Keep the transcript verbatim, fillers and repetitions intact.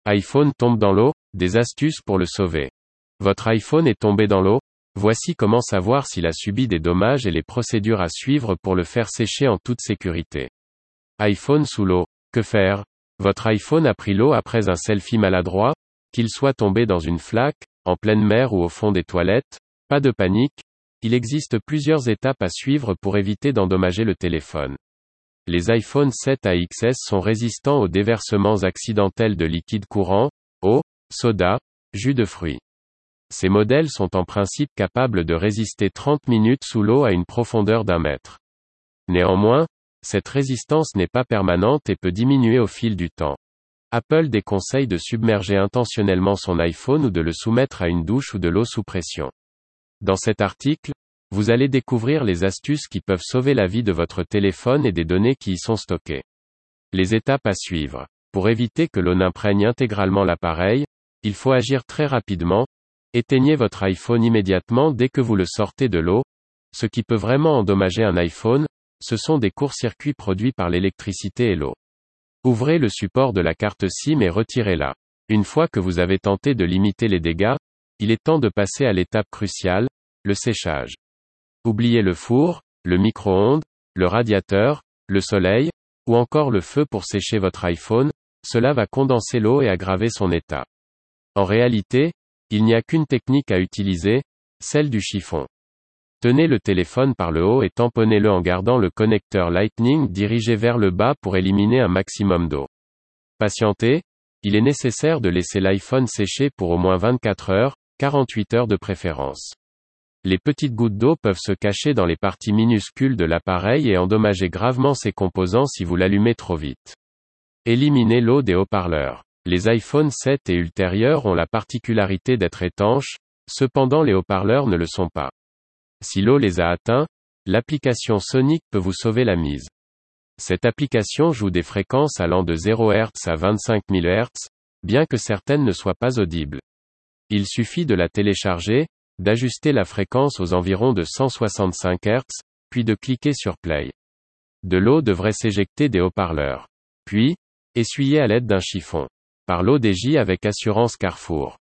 iPhone tombe dans l'eau, des astuces pour le sauver. Votre iPhone est tombé dans l'eau? Voici comment savoir s'il a subi des dommages et les procédures à suivre pour le faire sécher en toute sécurité. iPhone sous l'eau. Que faire? Votre iPhone a pris l'eau après un selfie maladroit, qu'il soit tombé dans une flaque, en pleine mer ou au fond des toilettes? Pas de panique, il existe plusieurs étapes à suivre pour éviter d'endommager le téléphone. Les iPhone sept A X S sont résistants aux déversements accidentels de liquide courant, eau, soda, jus de fruits. Ces modèles sont en principe capables de résister trente minutes sous l'eau à une profondeur d'un mètre. Néanmoins, cette résistance n'est pas permanente et peut diminuer au fil du temps. Apple déconseille de submerger intentionnellement son iPhone ou de le soumettre à une douche ou de l'eau sous pression. Dans cet article, vous allez découvrir les astuces qui peuvent sauver la vie de votre téléphone et des données qui y sont stockées. Les étapes à suivre. Pour éviter que l'eau n'imprègne intégralement l'appareil, il faut agir très rapidement. Éteignez votre iPhone immédiatement dès que vous le sortez de l'eau. Ce qui peut vraiment endommager un iPhone, ce sont des courts-circuits produits par l'électricité et l'eau. Ouvrez le support de la carte SIM et retirez-la. Une fois que vous avez tenté de limiter les dégâts, il est temps de passer à l'étape cruciale, le séchage. Oubliez le four, le micro-ondes, le radiateur, le soleil, ou encore le feu pour sécher votre iPhone, cela va condenser l'eau et aggraver son état. En réalité, il n'y a qu'une technique à utiliser, celle du chiffon. Tenez le téléphone par le haut et tamponnez-le en gardant le connecteur Lightning dirigé vers le bas pour éliminer un maximum d'eau. Patientez, il est nécessaire de laisser l'iPhone sécher pour au moins vingt-quatre heures, quarante-huit heures de préférence. Les petites gouttes d'eau peuvent se cacher dans les parties minuscules de l'appareil et endommager gravement ses composants si vous l'allumez trop vite. Éliminez l'eau des haut-parleurs. Les iPhone sept et ultérieurs ont la particularité d'être étanches, cependant les haut-parleurs ne le sont pas. Si l'eau les a atteints, l'application Sonic peut vous sauver la mise. Cette application joue des fréquences allant de zéro hertz à vingt-cinq mille hertz, bien que certaines ne soient pas audibles. Il suffit de la télécharger, d'ajuster la fréquence aux environs de cent soixante-cinq hertz, puis de cliquer sur Play. De l'eau devrait s'éjecter des haut-parleurs. Puis, essuyez à l'aide d'un chiffon. Par l'O D J avec assurance Carrefour.